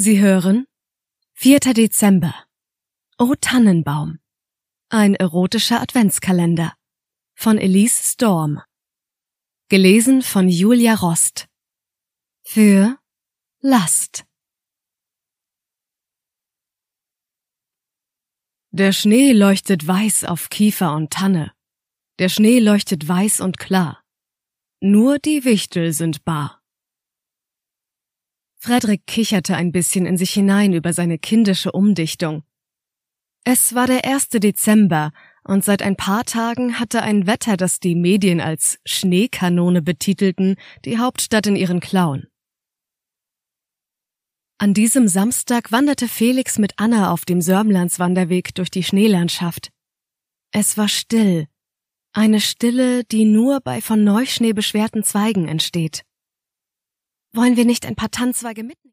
Sie hören 4. Dezember. O Tannenbaum. Ein erotischer Adventskalender von Elise Storm. Gelesen von Julia Rost. Für Last. Der Schnee leuchtet weiß auf Kiefer und Tanne. Der Schnee leuchtet weiß und klar. Nur die Wichtel sind bar. Fredrik kicherte ein bisschen in sich hinein über seine kindische Umdichtung. Es war der 1. Dezember und seit ein paar Tagen hatte ein Wetter, das die Medien als Schneekanone betitelten, die Hauptstadt in ihren Klauen. An diesem Samstag wanderte Felix mit Anna auf dem Sörmlandswanderweg durch die Schneelandschaft. Es war still, eine Stille, die nur bei von Neuschnee beschwerten Zweigen entsteht. »Wollen wir nicht ein paar Tannenzweige mitnehmen?«